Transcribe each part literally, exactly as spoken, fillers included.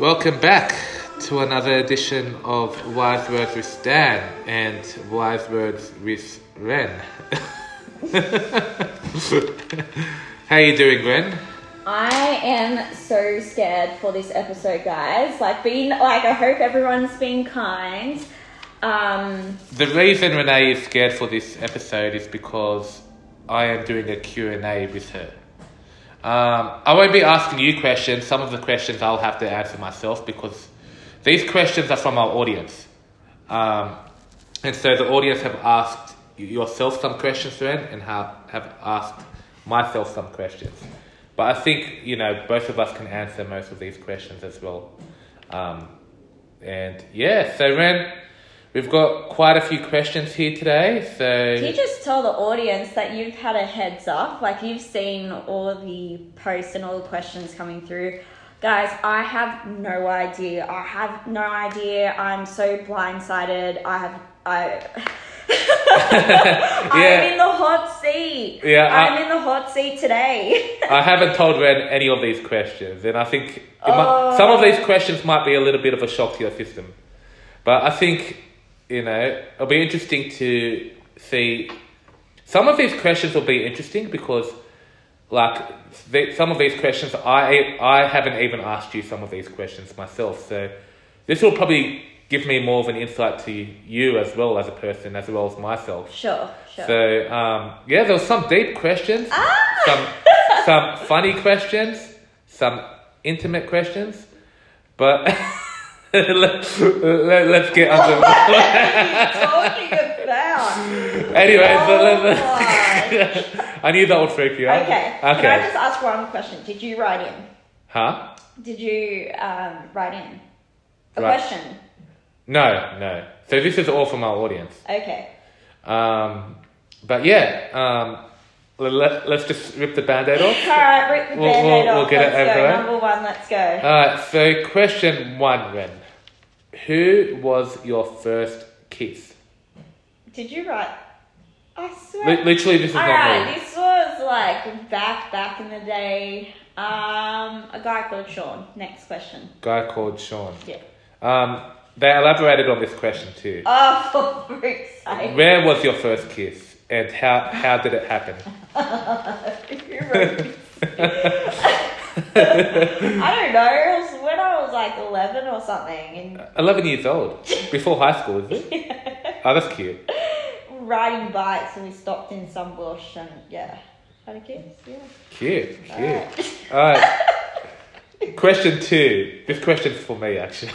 Welcome back to another edition of Wise Words with Dan and Wise Words with Ren. How you doing, Ren? I am so scared for this episode, guys. Like, being like, I hope everyone's been kind. Um, the reason Renee is scared for this episode is because I am doing a Q and A with her. Um, I won't be asking you questions. Some of the questions I'll have to answer myself because these questions are from our audience. Um, and so the audience have asked yourself some questions, Ren, and have, have asked myself some questions. But I think, you know, both of us can answer most of these questions as well. Um, and yeah, so Ren, we've got quite a few questions here today. So can you just tell the audience that you've had a heads up? Like, you've seen all the posts and all the questions coming through. Guys, I have no idea. I have no idea. I'm so blindsided. I have... I... yeah. I'm in the hot seat. Yeah, I'm I, in the hot seat today. I haven't told Ren any of these questions, and I think it oh. might, some of these questions might be a little bit of a shock to your system. But I think, you know, it'll be interesting to see. Some of these questions will be interesting because, like, they, some of these questions I I haven't even asked you some of these questions myself. So this will probably give me more of an insight to you as well as a person, as well as myself. Sure, sure. So, um, yeah, there were some deep questions, ah! some some funny questions, some intimate questions, but let, let, let's get under. What are you talking about? Anyway, oh so let, I knew that would freak you out. Okay. Okay. Can I just ask one question? Did you write in? Huh? Did you um, write in a Right. question? No, no. So this is all from our audience. Okay. Um, but yeah, um, let, let's just rip the Band-Aid off. Alright, rip the We'll- Band-Aid we'll- off. we'll get it let's over go. it. Number one, let's go. Alright, so question one, Ren. Who was your first kiss? Did you write? I swear. Li- literally, this is not Alright, me. this was like back, back in the day. Um, a guy called Sean. Next question. Guy called Sean. Yeah. Um, they elaborated on this question too. Oh, for freak's sake. Where was your first kiss, and how how did it happen? You wrote this. I don't know. It was when I was like eleven or something, and Eleven years old, before high school, is it? yeah. Oh, that's cute. Riding bikes, and we stopped in some bush, and yeah, had a kiss. Yeah. Cute, cute. Alright. All right. Question two. This question's for me, actually.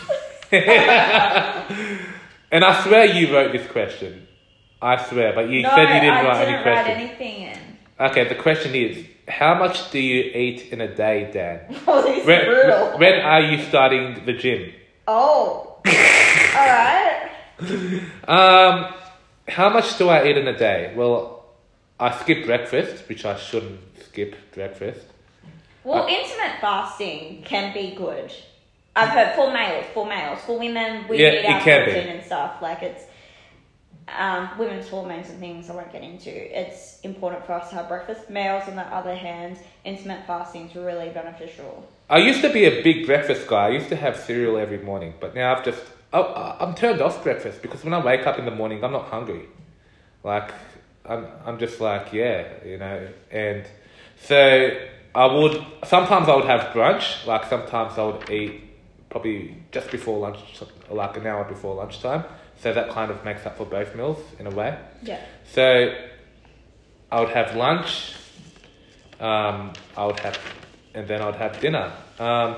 And I swear you wrote this question. I swear, but you no, said you didn't I write didn't any write questions. anything in. Okay, the question is, how much do you eat in a day, Dan? Oh, this is When, brutal. when are you starting the gym? Oh, all right. Um, how much do I eat in a day? Well, I skip breakfast, which I shouldn't skip breakfast. Well, Uh, intermittent fasting can be good. I've heard for males, for males, for women, we Yeah, need our it can be. protein and stuff. Like, it's um, women's hormones and things I won't get into. It's important for us to have breakfast. Males, on the other hand, intermittent fasting is really beneficial. I used to be a big breakfast guy. I used to have cereal every morning, but now I've just I, I'm turned off breakfast because when I wake up in the morning, I'm not hungry. Like I'm, I'm just like yeah, you know. And so I would sometimes I would have brunch. Like sometimes I would eat probably just before lunch, like an hour before lunchtime. So that kind of makes up for both meals in a way. Yeah. So I would have lunch. Um, I would have, and then I would have dinner. Um,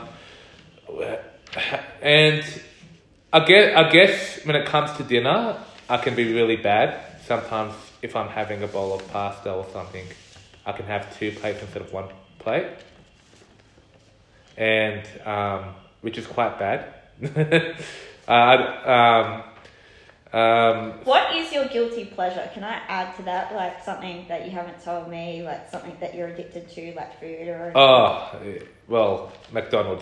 and I guess, I guess when it comes to dinner, I can be really bad. Sometimes if I'm having a bowl of pasta or something, I can have two plates instead of one plate. And, um, which is quite bad. uh, um, um, What is your guilty pleasure? Can I add to that, like something that you haven't told me, like something that you're addicted to, like food or? oh, well, McDonald's.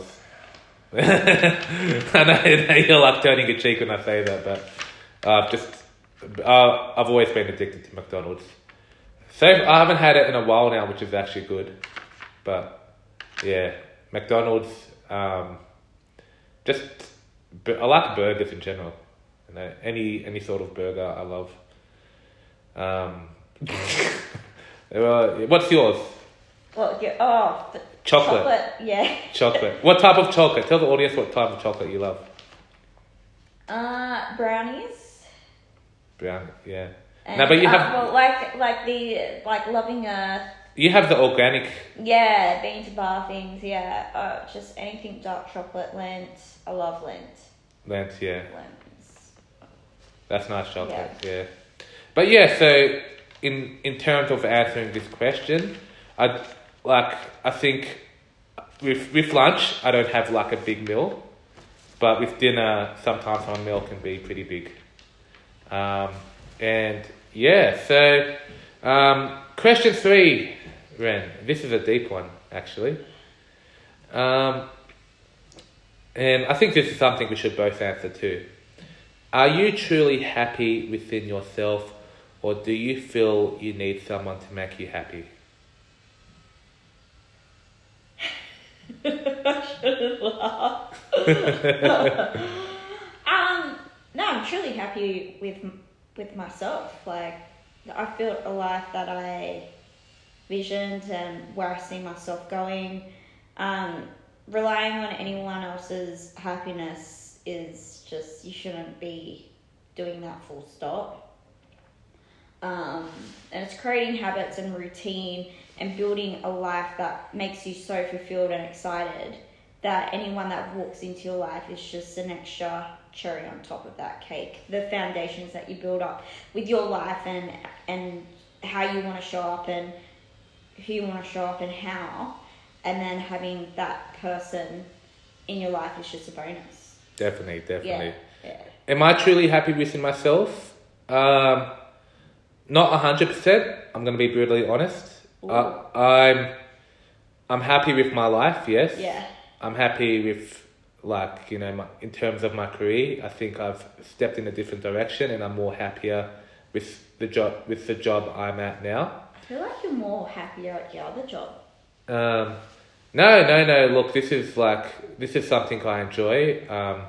I know you're like turning a cheek when I say that, but uh, just uh, I've always been addicted to McDonald's. So I haven't had it in a while now, which is actually good. But yeah, McDonald's. Um, just but I like burgers in general. You know, any any sort of burger I love. Um, well, what's yours? Well, yeah, oh, the Chocolate. chocolate, yeah. Chocolate. What type of chocolate? Tell the audience what type of chocolate you love. Uh, brownies. Brown, yeah. And, No, but you uh, have well, like like the like loving a you have the organic. yeah bean to bar things, yeah. Uh, just anything dark chocolate, Lent. I love Lent. Lent, yeah. Lent's. That's nice chocolate, yeah. yeah. But yeah, so in in terms of answering this question, I like I think with with lunch I don't have like a big meal, but with dinner sometimes my meal can be pretty big. Um, and yeah, so um, question three, Ren. This is a deep one actually. Um, and I think this is something we should both answer too. Are you truly happy within yourself, or do you feel you need someone to make you happy? I shouldn't laugh. um, no, I'm truly happy with with myself. Like, I've built a life that I visioned and where I see myself going. Um, relying on anyone else's happiness is just, you shouldn't be doing that, full stop. Um, and it's creating habits and routine and building a life that makes you so fulfilled and excited that anyone that walks into your life is just an extra cherry on top of that cake. The foundations that you build up with your life and and how you want to show up and who you want to show up and how, and then having that person in your life is just a bonus. Definitely, definitely. Yeah, yeah. Am I truly happy within myself? Um, not a hundred percent. I'm going to be brutally honest. Uh, I'm, I'm happy with my life. Yes. Yeah. I'm happy with, like, you know, my, in terms of my career. I think I've stepped in a different direction, and I'm more happier with the job with the job I'm at now. I feel like you're more happier at your other job. Um, no, no, no. Look, this is like this is something I enjoy. Um,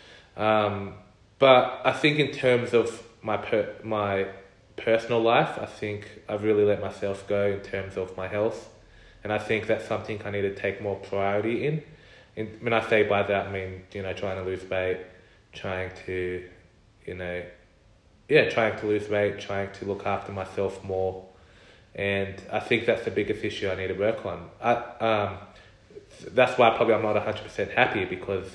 um, but I think in terms of my per, my personal life, I think I've really let myself go in terms of my health, and I think that's something I need to take more priority in. In when I say by that, I mean, you know, trying to lose weight, trying to, you know, yeah, trying to lose weight, trying to look after myself more. And I think that's the biggest issue I need to work on. I, um, that's why probably I'm not one hundred percent happy because,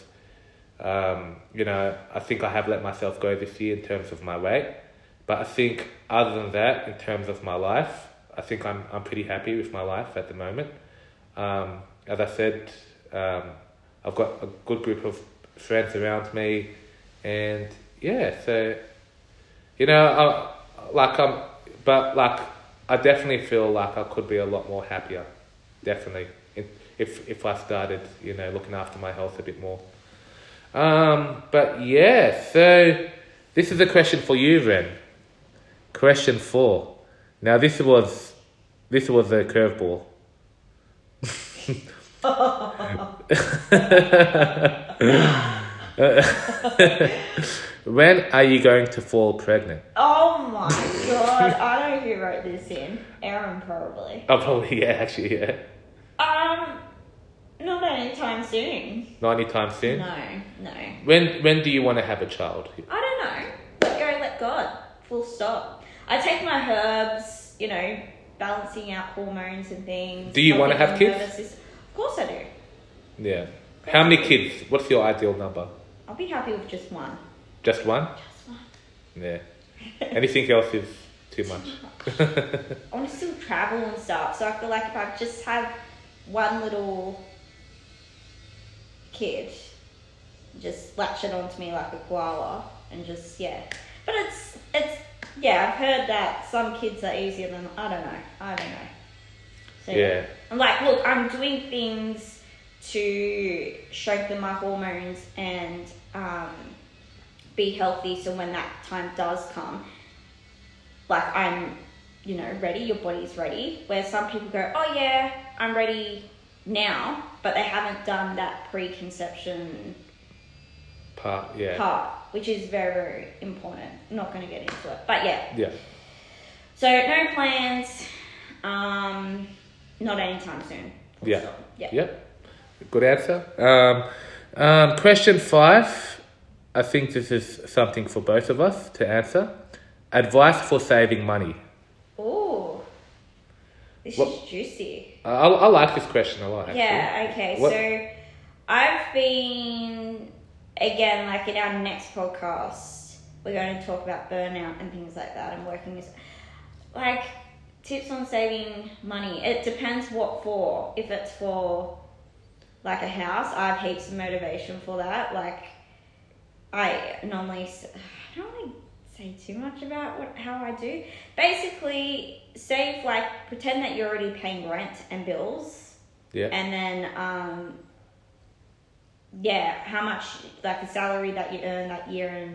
um, you know, I think I have let myself go this year in terms of my weight. But I think other than that, in terms of my life, I think I'm I'm pretty happy with my life at the moment. Um, as I said, um, I've got a good group of friends around me, and yeah, so, you know, I, like I'm, but like, I definitely feel like I could be a lot more happier, definitely, if if I started, you know, looking after my health a bit more. Um, but yeah, so this is a question for you, Ren. Question four. Now this was this was a curveball. When are you going to fall pregnant? Oh my god, I don't know who wrote this in. Aaron probably. Oh, probably, yeah, actually, yeah. Um, not anytime soon. Not anytime soon? No, no. When when do you want to have a child? I don't know. Let go, let God. Full stop. I take my herbs, you know, balancing out hormones and things. Do you want to have kids? Of course I do. Yeah. How many kids? What's your ideal number? I'll be happy with just one. Just one? Just one. Yeah. Anything else is too much. I want to still travel and stuff, so I feel like if I just have one little kid, just latch it onto me like a koala and just, yeah. But it's, it's, yeah, I've heard that some kids are easier than, I don't know, I don't know. So, yeah. I'm like, look, I'm doing things to strengthen my hormones and um, be healthy, so when that time does come, like, I'm, you know, ready, your body's ready. Where some people go, oh yeah, I'm ready now, but they haven't done that preconception part, yeah. part, which is very, very important. I'm not going to get into it. But yeah. Yeah. So no plans, um, not anytime soon. Yeah. So, yeah. Yeah. Good answer. Um, um, question five. I think this is something for both of us to answer. Advice for saving money. Ooh. This What- is juicy. I, I like this question a lot, actually. Yeah, okay. What- So I've been, again, like in our next podcast, we're going to talk about burnout and things like that and working as, like, tips on saving money. It depends what for. If it's for, like, a house, I have heaps of motivation for that. Like, I normally, s- I don't really say too much about what how I do. Basically, save, like, pretend that you're already paying rent and bills. Yeah. And then, um, yeah, how much, like, the salary that you earn that year, and,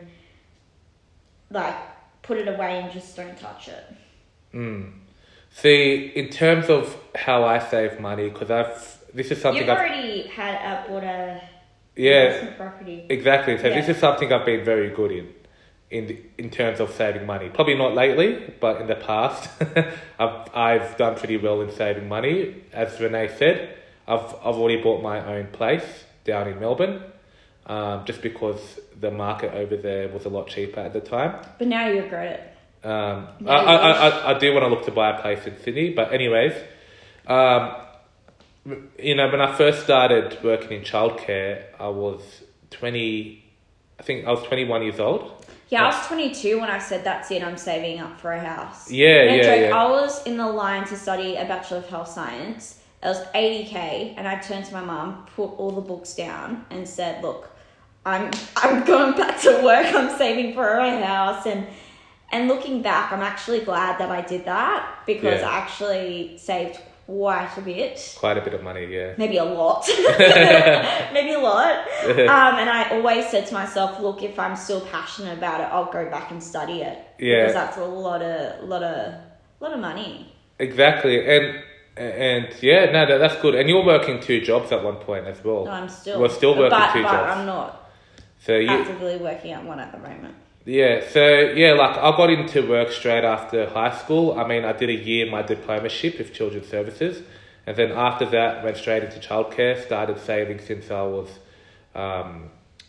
like, put it away and just don't touch it. Mm. See, in terms of how I save money, because I've, this is something You've I've, already had a, bought a yeah, investment property. exactly. So Yeah. this is something I've been very good in, in the, in terms of saving money. Probably not lately, but in the past, I've I've done pretty well in saving money. As Renee said, I've I've already bought my own place down in Melbourne, um, just because the market over there was a lot cheaper at the time. But now you regret it. Um, No, I, I, you I, I do want to look to buy a place in Sydney, but anyways, um, you know, when I first started working in childcare, I was twenty, I think I was twenty-one years old. Yeah, I was twenty-two when I said that's it, I'm saving up for a house. Yeah, No yeah, joke, yeah. I was in the line to study a Bachelor of Health Science. It was eighty K, and I turned to my mum, put all the books down, and said, look, I'm I'm going back to work, I'm saving for a house. And and looking back, I'm actually glad that I did that, because Yeah. I actually saved quite a bit. Quite a bit of money, yeah. Maybe a lot. Maybe a lot. Um, and I always said to myself, look, if I'm still passionate about it, I'll go back and study it. Yeah. Because that's a lot of, lot of, lot of money. Exactly, and and yeah, no, that, that's good. And you're working two jobs at one point as well. No, I'm still. We're still working but, two but jobs. I'm not So you, actively working at one at the moment. yeah, so yeah, like I got into work straight after high school. I mean, I did a year my diplomaship with Children's Services, and then after that went straight into childcare. Started saving since I was, um,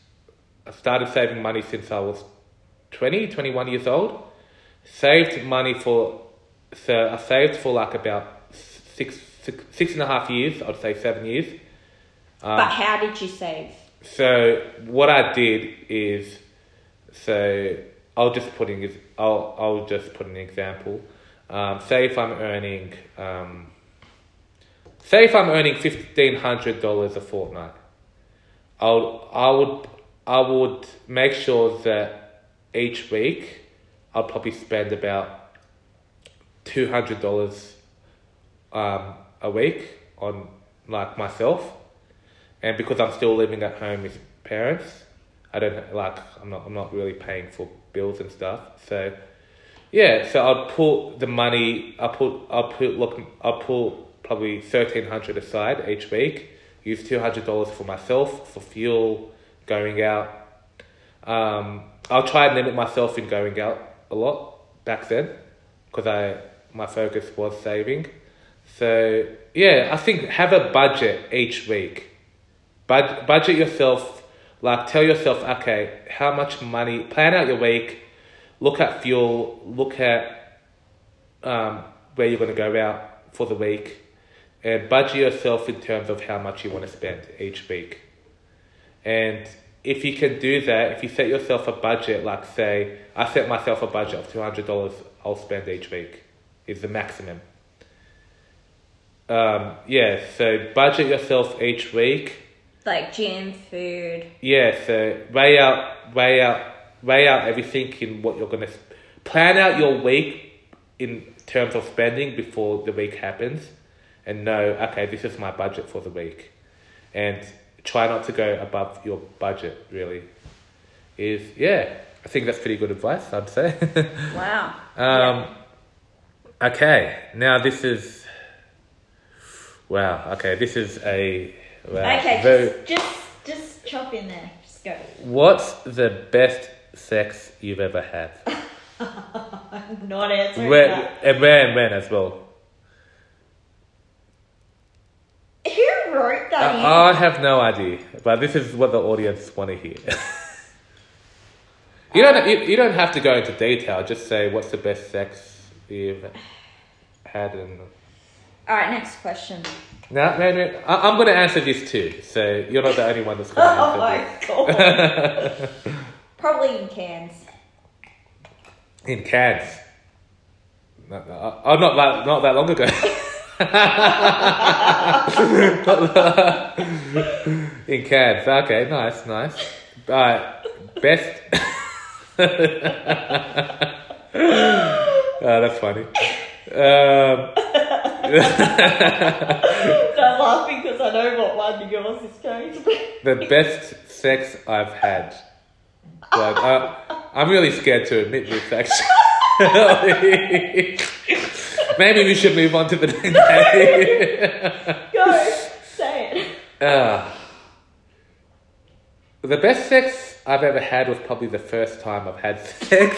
I started saving money since I was twenty, twenty-one years old. Saved money for, so I saved for like about six, six, six and a half years. I'd say seven years. Um, But how did you save? So what I did is, so I'll just put in, I'll I'll just put an example. Um, say if I'm earning, um, say if I'm earning fifteen hundred dollars a fortnight, I'll I would I would make sure that each week I'll probably spend about two hundred dollars um a week on like myself. And because I'm still living at home with parents, I don't like I'm not I'm not really paying for bills and stuff. So yeah, so I'll put the money I'll put I'll put look I'll put probably thirteen hundred aside each week. Use two hundred dollars for myself, for fuel, going out. Um, I'll try and limit myself in going out a lot back then, because I my focus was saving. So yeah, I think have a budget each week. Bud- budget yourself, like tell yourself, okay, how much money, plan out your week, look at fuel, look at um, where you're going to go out for the week, and budget yourself in terms of how much you want to spend each week. And if you can do that, if you set yourself a budget, like say, I set myself a budget of two hundred dollars I'll spend each week, is the maximum. Um, yeah, so budget yourself each week. Like gym, food. Yeah, so weigh out, weigh out, weigh out everything in what you're gonna plan out your week in terms of spending before the week happens, and know, okay, this is my budget for the week, and try not to go above your budget. Really, is yeah, I think that's pretty good advice, I'd say. Wow. um, okay, now this is wow. Okay, this is a wow. Okay, very, just, just just chop in there. Just Go. What's the best sex you've ever had? I'm not answering Where, that. and where and when as well? Who wrote that in? I, I have no idea, but this is what the audience want to hear. you don't you, you don't have to go into detail. Just say what's the best sex you've had. And Alright, next question. no, no, no. I, I'm going to answer this too. So you're not the only one that's going to Oh answer my this. god. Probably in cans. In Cairns. No, no, oh, not that not that long ago. In Cairns. Okay, nice, nice. Alright, best. Oh, that's funny. Um, I'm laughing because I know what one yours is going to be. the best sex I've had. Like, uh, I'm really scared to admit this, actually. Maybe we should move on to the next day. Go, say it. Uh, the best sex I've ever had was probably the first time I've had sex.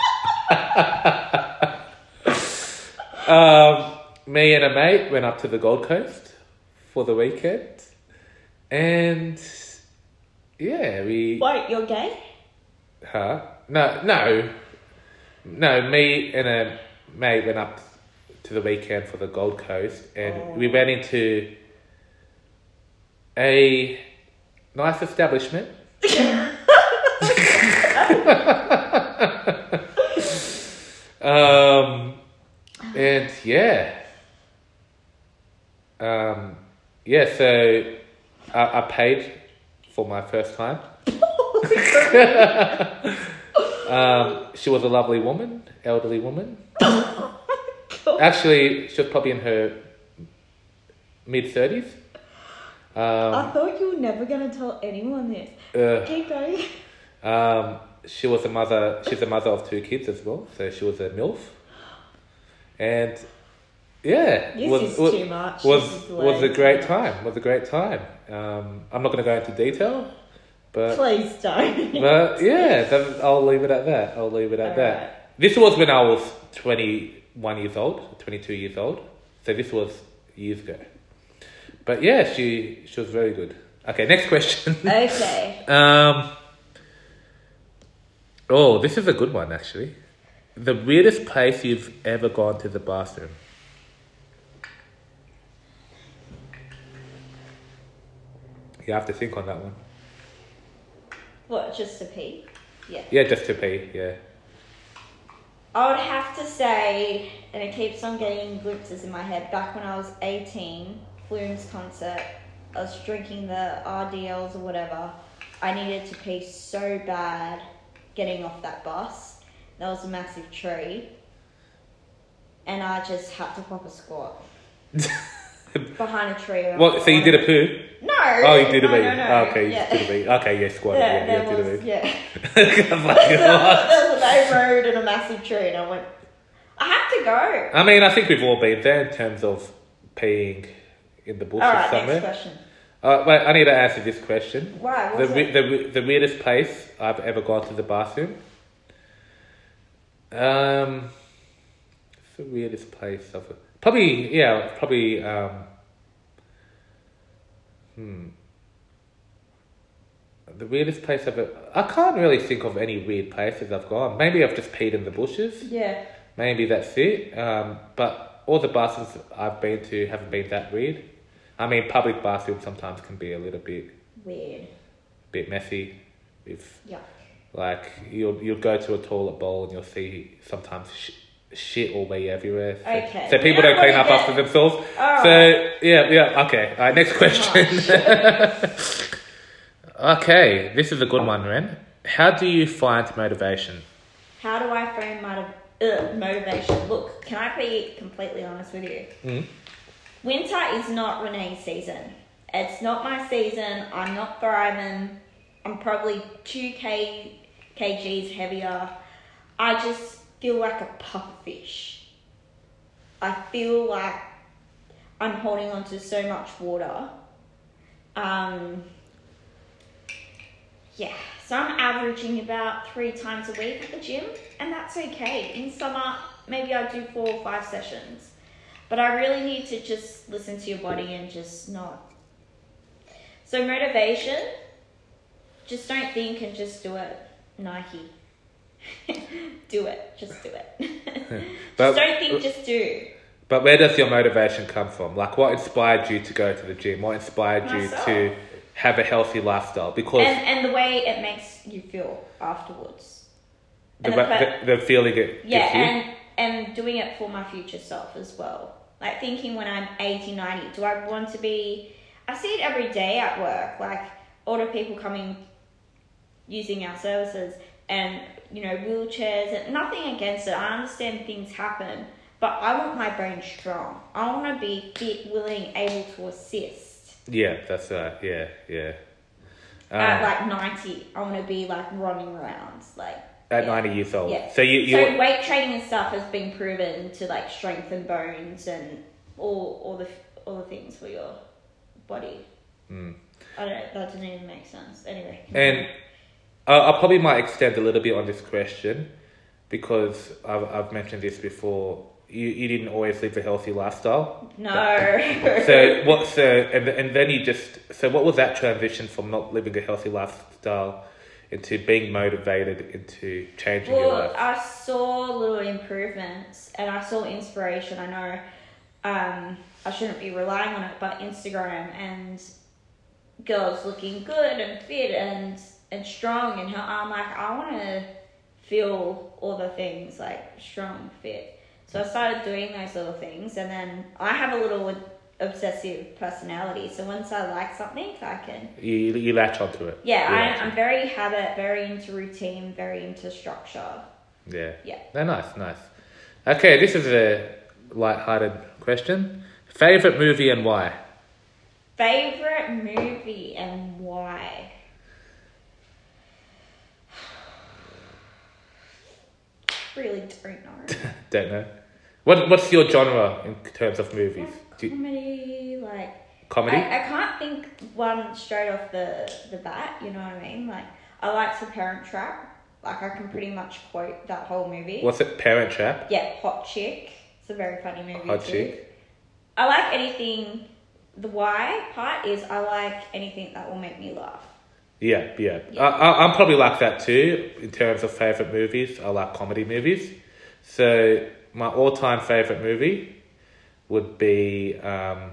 um, me and a mate went up to the Gold Coast for the weekend. And yeah, we... Wait, you're gay? Huh? No, no. No, me and a mate went up to the weekend for the Gold Coast, and Oh. we went into a nice establishment. um, and yeah. Um, yeah, so I, I paid for my first time. um, she was a lovely woman, elderly woman. Actually, she was probably in her mid thirties. I Um, thought you were never going to tell anyone this. uh, Keep going. um, she was a mother. She's a mother of two kids as well, so she was a MILF. And yeah, This was is was too much. was, This is was a way great too time. Was a great time. Um, I'm not going to go into detail, but Please don't. but yeah, that, I'll leave it at that. I'll leave it at that. Alright. This was when I was twenty-one years old, twenty-two years old. So this was years ago. But yeah, she she was very good. Okay, next question. Okay. um. Oh, this is a good one actually. The weirdest place you've ever gone to the bathroom. You have to think on that one. What, just to pee? Yeah. Yeah, just to pee. Yeah. I would have to say, and it keeps on getting glimpses in my head, back when I was eighteen, Flume's concert, I was drinking the R D Ls or whatever. I needed to pee so bad getting off that bus. There was a massive tree. And I just had to pop a squat. Behind a tree. Well, so you did a poo? No. Oh, you did a no, pee. no, no. Oh, okay, you Yeah. did a pee. Okay, yeah, squatted. Yeah, Yeah, yeah, there did a was, pee. yeah. I'm like, there, what? there was a main road and a massive tree, and I went, I had to go. I mean, I think we've all been there in terms of peeing in the bushes Alright, somewhere. next question. Uh, wait, I need to answer this question. Why? The, What's we- it? the the weirdest place I've ever gone to the bathroom. Um, it's the weirdest place I've probably yeah probably um. Hmm. The weirdest place I've ever... I can't really think of any weird places I've gone. Maybe I've just peed in the bushes. Yeah. Maybe that's it. Um, but all the bathrooms I've been to haven't been that weird. I mean, public bathrooms sometimes can be a little bit Weird. bit messy. If Yeah. like you'll you'll go to a toilet bowl and you'll see sometimes sh- shit all way everywhere. So, Okay. so people We don't don't clean wanna up get- after themselves. Alright. So yeah, yeah. Okay. All right. Next question. Okay, this is a good one, Ren. How do you find motivation? How do I find my uh, motivation? Look, can I be completely honest with you? Mm. Winter is not Renee's season. It's not my season. I'm not thriving. I'm probably two k kgs heavier. I just feel like a pufferfish. I feel like I'm holding on to so much water. Um, Yeah, so I'm averaging about three times a week at the gym, and that's okay. In summer, maybe I do four or five sessions. But I really need to just listen to your body and just not. So motivation, just don't think and just do it. Nike. Do it. Just do it. But, just don't think, just do. But where does your motivation come from? Like, what inspired you to go to the gym? What inspired Myself. you to have a healthy lifestyle? Because And, and the way it makes you feel afterwards. the, And the, the, the, the feeling it yeah, gives you. and, and doing it for my future self as well. Like thinking when I'm eighty, ninety, do I want to be... I see it every day at work. Like, all the people coming, using our services and, you know, wheelchairs. And nothing against it. I understand things happen. But I want my brain strong. I want to be fit, willing, able to assist. Yeah, that's right. Yeah, yeah. Um, At like ninety, I want to be like running around. Like at yeah. ninety years old. Yeah. So you... you So weight training and stuff has been proven to like strengthen bones and all all the all the things for your body. Mm. I don't know, that doesn't even make sense. Anyway. And I, I probably might extend a little bit on this question because I've, I've mentioned this before. You, you didn't always live a healthy lifestyle. No. So what? So and and then you just. So what was that transition from not living a healthy lifestyle into being motivated into changing well, your life? I saw little improvements and I saw inspiration. I know um, I shouldn't be relying on it, but Instagram and girls looking good and fit and and strong, and how I'm like, I want to feel all the things like strong, fit. So I started doing those little things, and then I have a little obsessive personality. So once I like something, I can... You you latch onto it. Yeah, You I, latch I'm very habit, very into routine, very into structure. Yeah. Yeah. No, nice, nice. Okay, this is a light-hearted question. Favorite movie and why? Favorite movie and why? Really don't know. Don't know. What What's your genre in terms of movies? Do you, Comedy, like... comedy? I, I can't think one straight off the, the bat, you know what I mean? Like, I like The Parent Trap. Like, I can pretty much quote that whole movie. What's it? Parent Trap? Yeah, Hot Chick. It's a very funny movie Hot too. Chick. I like anything... The why part is I like anything that will make me laugh. Yeah, yeah. Yeah. I, I, I'm probably like that too in terms of favourite movies. I like comedy movies. So my all-time favourite movie would be um,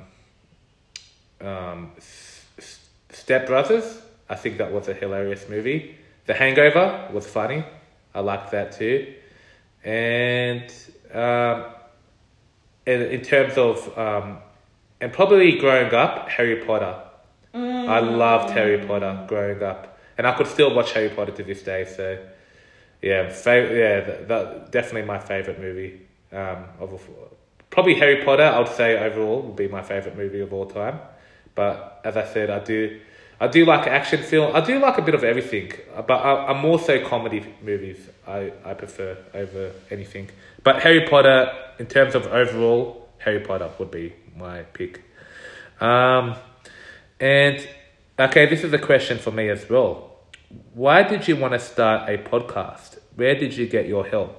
um, S- Step Brothers. I think that was a hilarious movie. The Hangover was funny. I liked that too. And um, in, in terms of... Um, and probably growing up, Harry Potter. Mm. I loved Harry Potter growing up, and I could still watch Harry Potter to this day. So, yeah, fav- yeah, that, that definitely my favorite movie. Um, of probably Harry Potter. I would say overall would be my favorite movie of all time. But as I said, I do, I do like action film. I do like a bit of everything, but I, I'm more so comedy movies. I, I prefer over anything. But Harry Potter, in terms of overall, Harry Potter would be my pick. Um. And, okay, this is a question for me as well. Why did you want to start a podcast? Where did you get your help?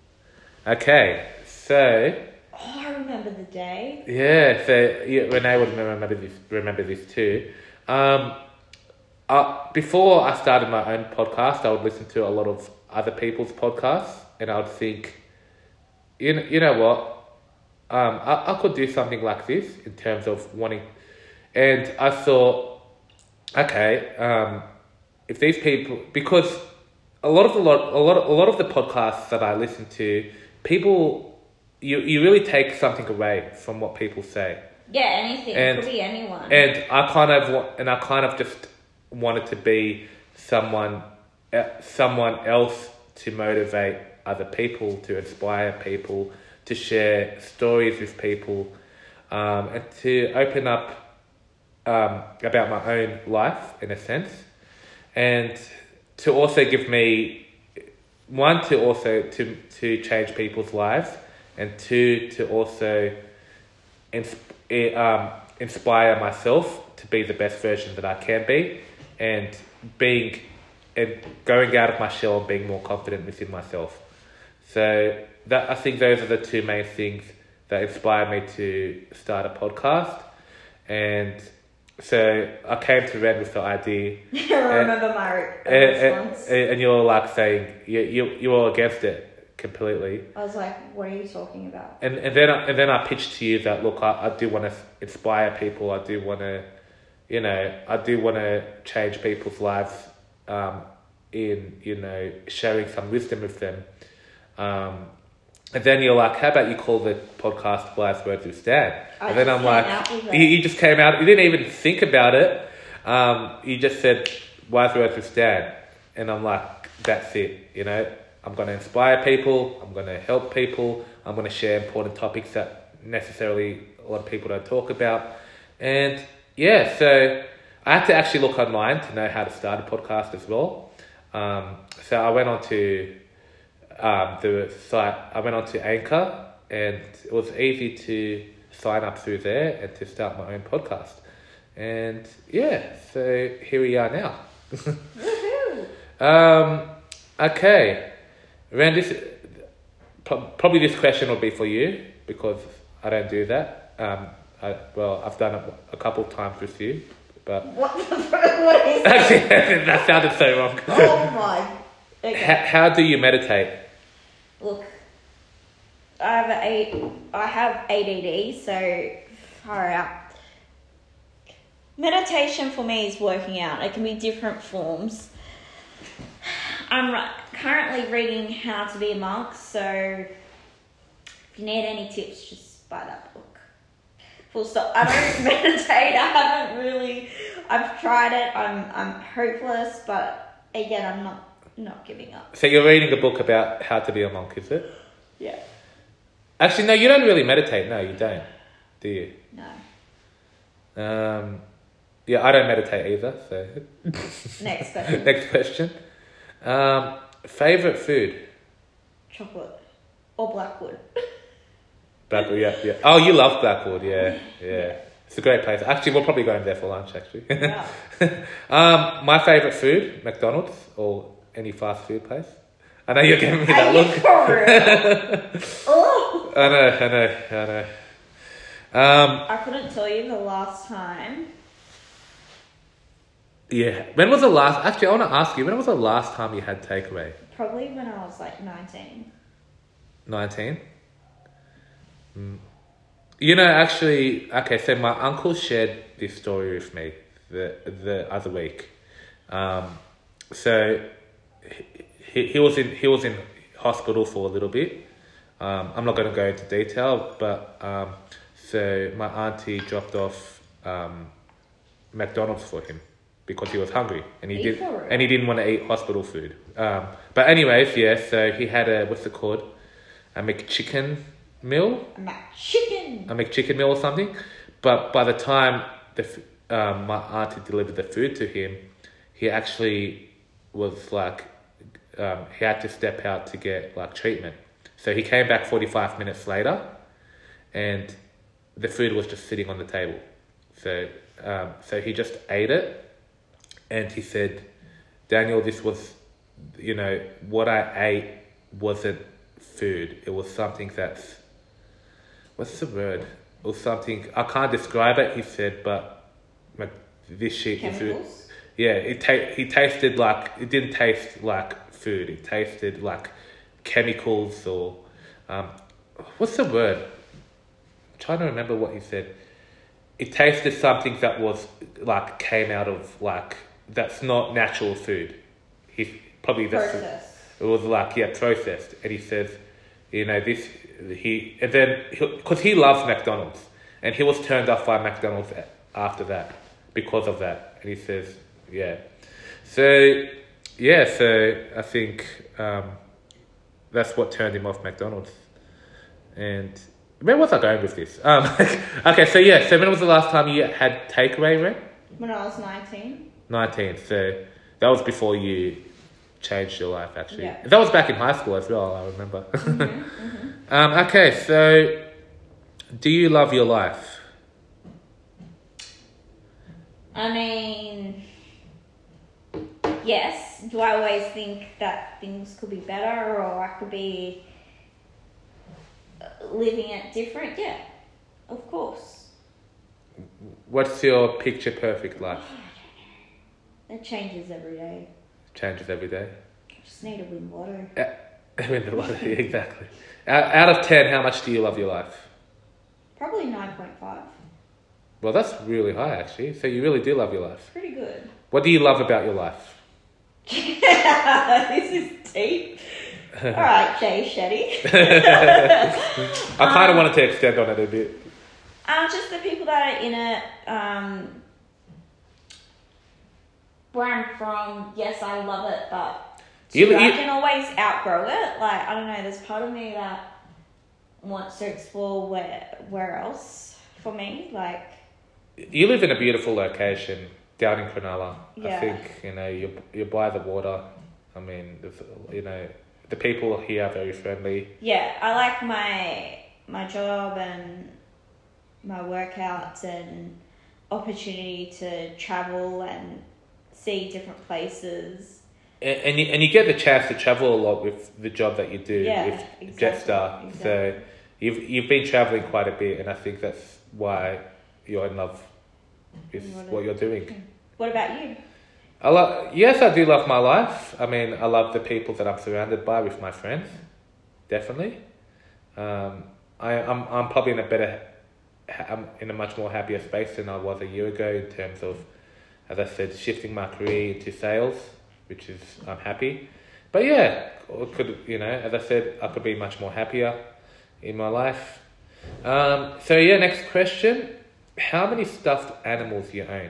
Okay, so... Oh, I remember the day. Yeah, so yeah, Renee would remember this, remember this too. Um, uh, before I started my own podcast, I would listen to a lot of other people's podcasts, and I would think, you know, you know what? Um, I, I could do something like this in terms of wanting... And I thought, okay, um, if these people, because a lot of the lot, a lot, of, a lot of the podcasts that I listen to, people, you you really take something away from what people say. Yeah, anything. And, it could be anyone. And I kind of wa- and I kind of just wanted to be someone, uh, someone else to motivate other people, to inspire people, to share stories with people, um, and to open up. Um, about my own life in a sense, and to also give me one to also to to change people's lives, and two to also insp- um, inspire myself to be the best version that I can be, and being and going out of my shell and being more confident within myself. So that I think those are the two main things that inspired me to start a podcast. And so I came to Ren with the idea. I remember my and, response. And, and you're like saying you you you were against it completely. I was like, "What are you talking about?" And and then I, and then I pitched to you that look, I, I do want to inspire people. I do want to, you know, I do want to change people's lives. Um, in you know sharing some wisdom with them. Um, and then you're like, how about you call the podcast Wise Words with Stan? I and then just I'm came like, out with it. you, you just came out, you didn't even think about it. Um, you just said Wise Words with Stan. And I'm like, that's it, you know. I'm going to inspire people. I'm going to help people. I'm going to share important topics that necessarily a lot of people don't talk about. And yeah, so I had to actually look online to know how to start a podcast as well. Um, so I went on to um, the site, I went on to Anchor, and it was easy to sign up through there and to start my own podcast. And yeah, so here we are now. um, okay, Ren, this, probably this question will be for you because I don't do that. Um, I, well, I've done it a couple of times with you. But what the fuck? What is that? Actually, that sounded so wrong. Oh my. Okay. How, how do you meditate? Look, I have a I have A D D, so far out. Meditation for me is working out. It can be different forms. I'm ri- currently reading How to Be a Monk, so if you need any tips, just buy that book. Full stop. I don't meditate. I haven't really. I've tried it. I'm I'm hopeless, but again, I'm not not giving up. So you're reading a book about how to be a monk, is it? Yeah. Actually, no, you don't really meditate. No, you don't. Do you? No. Um, yeah, I don't meditate either. So Next question. Next question. Um, favorite food? Chocolate or Blackwood. Blackwood, yeah, yeah. Oh, you love Blackwood, yeah, yeah. It's a great place. Actually, we're probably going there for lunch, actually. Yeah. um, my favourite food, McDonald's or any fast food place. I know you're giving me that Are look. you for real? Oh. I know, I know, I know. Um, I couldn't tell you the last time. yeah. When was the last... Actually, I want to ask you, when was the last time you had takeaway? Probably when I was like nineteen. nineteen? Mm. You know, actually... Okay, so my uncle shared this story with me the the other week. Um, so... He, he was in he was in hospital for a little bit. Um, I'm not going to go into detail, but um, so my auntie dropped off um, McDonald's for him because he was hungry and he Eat did for it. and he didn't want to eat hospital food. Um, but anyways, yeah. So he had a what's it called, a McChicken meal, A Mac chicken. a McChicken meal or something. But by the time the f- um, my auntie delivered the food to him, he actually was like. Um, he had to step out to get like treatment. So he came back forty-five minutes later and the food was just sitting on the table. So um, so he just ate it and he said, Daniel, this was, you know, what I ate wasn't food. It was something that's, what's the word? It was something, I can't describe it, he said, but like, this shit is food. Chemicals? Yeah, it ta- he tasted like, it didn't taste like food. It tasted like chemicals or, um, what's the word? I'm trying to remember what he said. It tasted something that was like, came out of like, that's not natural food. He probably, that's, Processed. it was like, yeah, processed. And he says, you know, this, he, and then, because he loves McDonald's and he was turned off by McDonald's after that, because of that. And he says, yeah. So, yeah, so I think um, that's what turned him off McDonald's. And where was I going with this? Um, okay, so yeah, so when was the last time you had takeaway, Ren? When I was nineteen. nineteen, so that was before you changed your life, actually. Yeah. That was back in high school as well, I remember. Mm-hmm, mm-hmm. um, okay, so do you love your life? I mean, yes. Do I always think that things could be better or I could be living it different? Yeah, of course. What's your picture perfect life? It changes every day. Changes every day. I just need to win lotto. Uh, win the lottery, exactly. Out, out of ten, how much do you love your life? Probably nine point five. Well, that's really high, actually. So you really do love your life. Pretty good. What do you love about your life? This is deep. All right, Jay Shetty. I kind of Um, wanted to extend on it a bit. Um, just the people that are in it. Um, where I'm from, yes, I love it, but You- I you- can always outgrow it. Like, I don't know, there's part of me that wants to explore where where else for me. Like, You live in a beautiful location down in Cronulla. I Yeah. think, you know, you're, you're by the water. I mean, there's, you know, the people here are very friendly. yeah, I like my my job and my workouts and opportunity to travel and see different places. And, and, you, and you get the chance to travel a lot with the job that you do Yeah, with exactly, Jetstar. So exactly. you've, you've been travelling quite a bit, and I think that's why you're in love with You wanna- what you're doing. What about you? I lo- yes, I do love my life. I mean, I love the people that I'm surrounded by with my friends, definitely. Um, I, I'm I'm probably in a better, I'm in a much more happier space than I was a year ago in terms of, as I said, shifting my career into sales, which is I'm happy. But yeah, I could you know, as I said, I could be much more happier in my life. Um, so yeah, next question: how many stuffed animals do you own?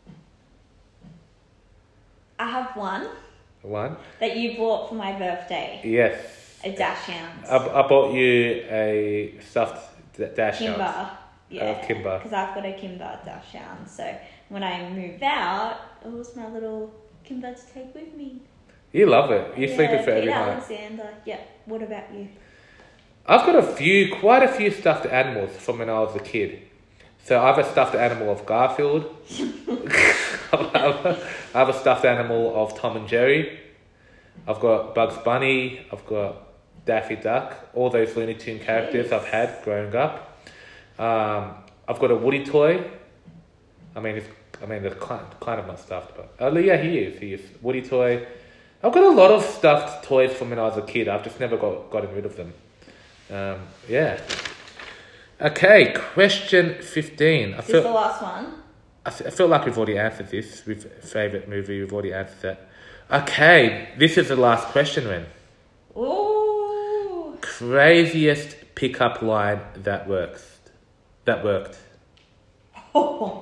I have one One. that you bought for my birthday. Yes. A Dachshund. I, I bought you a stuffed d- dash hound. Kimber. Yeah. Oh, Kimber. Because I've got a Kimber Dachshund. So when I move out, it was my little Kimber to take with me. You love it. You sleep it for every Pete night. Alexander. Yeah. What about you? I've got a few, quite a few stuffed animals from when I was a kid. So I have a stuffed animal of Garfield. I have a- I have a stuffed animal of Tom and Jerry. I've got Bugs Bunny. I've got Daffy Duck. All those Looney Tune characters Jeez. I've had growing up. Um, I've got a Woody toy. I mean, it's, I mean, they're kind, kind of not stuffed, but oh yeah, he is. He is Woody toy. I've got a lot of stuffed toys from when I was a kid. I've just never got gotten rid of them. Um, yeah. Okay, question fifteen. I Is this the feel last one? I, f- I feel like we've already answered this. With favorite movie, we've already answered that. Okay, this is the last question, Ren. Ooh. Craziest pickup line that works. That worked. Oh.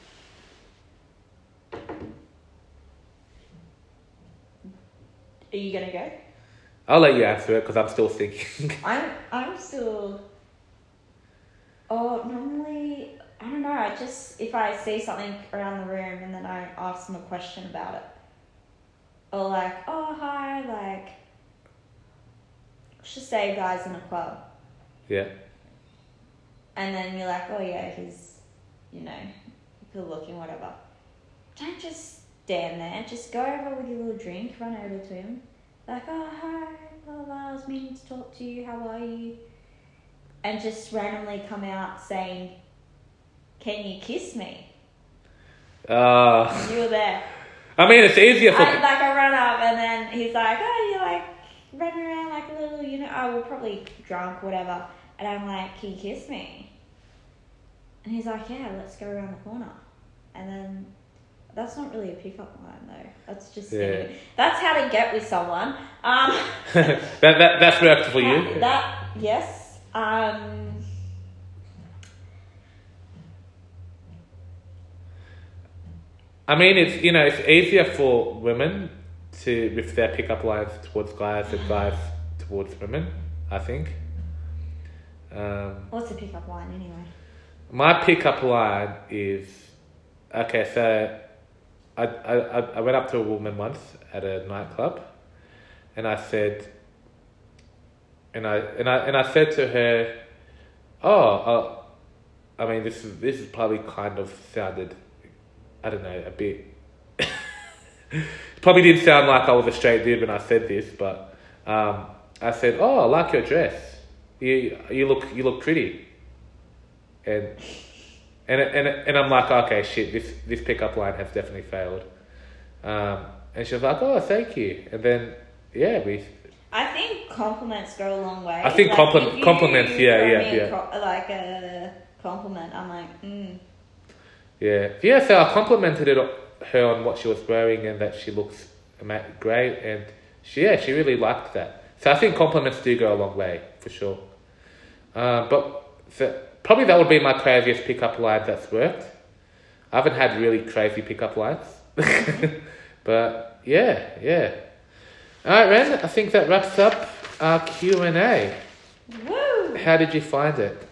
Are you gonna go? I'll let you answer it because I'm still thinking. I'm I'm still. Oh, normally I don't know. I just if I see something around the room and then I ask them a question about it, or like, oh hi, like, let's just say guys in a club, Yeah. and then you're like, oh yeah, he's, you know, good looking, whatever. Don't just stand there. Just go over with your little drink, run over to him, like, oh hi, blah blah, blah, I was meaning to talk to you. How are you? And just randomly come out saying, "Can you kiss me?" Uh, You were there. I mean, it's easier for. I, like I run up and then he's like, "Oh, you're like running around like a little, you know, I was probably drunk, whatever." And I'm like, "Can you kiss me?" And he's like, "Yeah, let's go around the corner." And then that's not really a pickup line though. That's just Yeah. that's how to get with someone. Um, that, that that's worked for you. That yes. Um, I mean, it's you know, it's easier for women to with their pickup lines towards guys than guys towards women. I think. Um, what's a pickup line anyway? my pickup line is okay. So, I I I went up to a woman once at a nightclub, and I said. And I and I and I said to her, "Oh, uh, I mean, this is this is probably kind of sounded, I don't know, a bit, Probably didn't sound like I was a straight dude when I said this, but um, I said, "Oh, I like your dress. You you look you look pretty." And and and and I'm like, "Okay, shit. This this pickup line has definitely failed." Um, and she was like, "Oh, thank you." And then yeah, we. I think compliments go a long way. I think like, compli- if you compliments, yeah, throw yeah, me a yeah. co- like a compliment, I'm like, mm. Yeah, yeah. So I complimented it, her on what she was wearing and that she looks ama- great, and she yeah, she really liked that. So I think compliments do go a long way for sure. Um, but so probably that would be my craziest pickup line that's worked. I haven't had really crazy pickup lines, but yeah, yeah. All right, Ren. I think that wraps up our Q and A. Woo! How did you find it?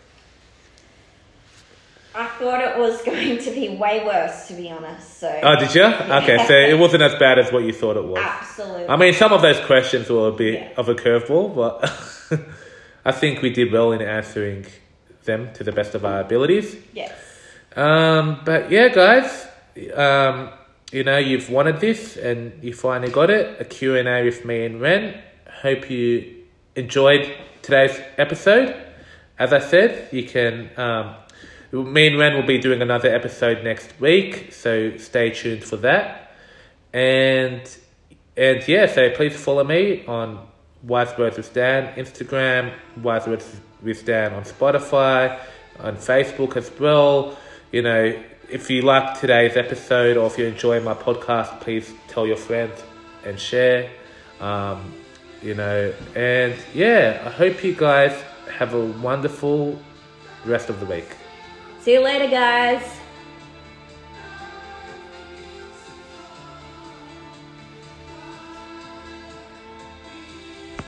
I thought it was going to be way worse, to be honest. So. Oh, did you? Okay, so it wasn't as bad as what you thought it was. Absolutely. I mean, some of those questions were a bit Yeah. of a curveball, but I think we did well in answering them to the best of our abilities. Yes. Um, but yeah, guys, um, you know, you've wanted this and you finally got it. A Q and A with me and Ren. Hope you enjoyed today's episode. As I said, you can... Um, me and Ren will be doing another episode next week, so stay tuned for that. And and yeah, so please follow me on Wise Words with Dan, Instagram, Wise Words with Dan on Spotify, on Facebook as well. You know, if you like today's episode or if you enjoy my podcast, please tell your friends and share. Um, you know, and yeah, I hope you guys have a wonderful rest of the week. See you later, guys.